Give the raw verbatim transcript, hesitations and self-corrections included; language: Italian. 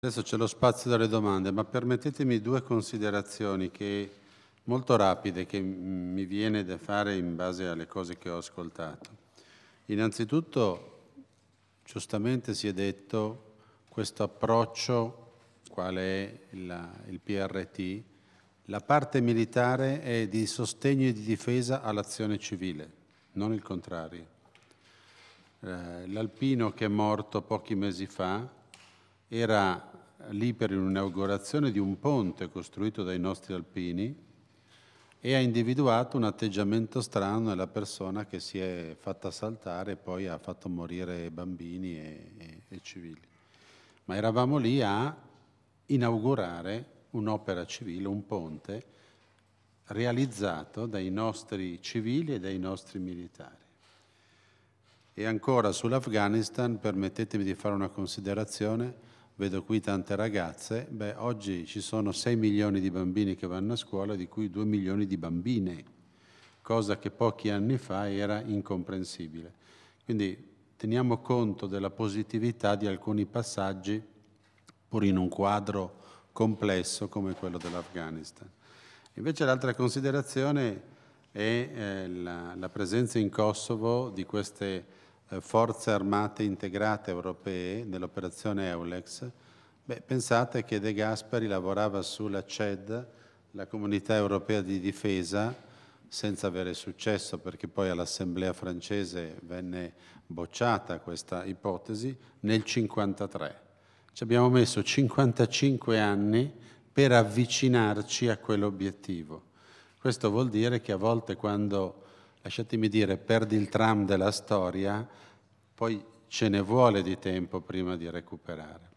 Adesso c'è lo spazio delle domande, ma permettetemi due considerazioni che, molto rapide che mi viene da fare in base alle cose che ho ascoltato. Innanzitutto, giustamente si è detto, questo approccio, quale è la, il P R T, la parte militare è di sostegno e di difesa all'azione civile, non il contrario. Eh, l'alpino che è morto pochi mesi fa era lì per un'inaugurazione di un ponte costruito dai nostri alpini e ha individuato un atteggiamento strano nella persona che si è fatta saltare e poi ha fatto morire bambini e, e, e civili. Ma eravamo lì a inaugurare un'opera civile, un ponte realizzato dai nostri civili e dai nostri militari. E ancora sull'Afghanistan, permettetemi di fare una considerazione. Vedo qui tante ragazze, beh, oggi ci sono sei milioni di bambini che vanno a scuola, di cui due milioni di bambine, cosa che pochi anni fa era incomprensibile. Quindi teniamo conto della positività di alcuni passaggi, pur in un quadro complesso come quello dell'Afghanistan. Invece l'altra considerazione è eh, la, la presenza in Kosovo di queste forze armate integrate europee nell'operazione Eulex. Beh, pensate che De Gasperi lavorava sulla C E D, la Comunità Europea di Difesa, senza avere successo perché poi all'Assemblea francese venne bocciata questa ipotesi, nel cinquantatré. Ci abbiamo messo cinquantacinque anni per avvicinarci a quell'obiettivo. Questo vuol dire che a volte quando, lasciatemi dire, perdi il tram della storia, poi ce ne vuole di tempo prima di recuperare.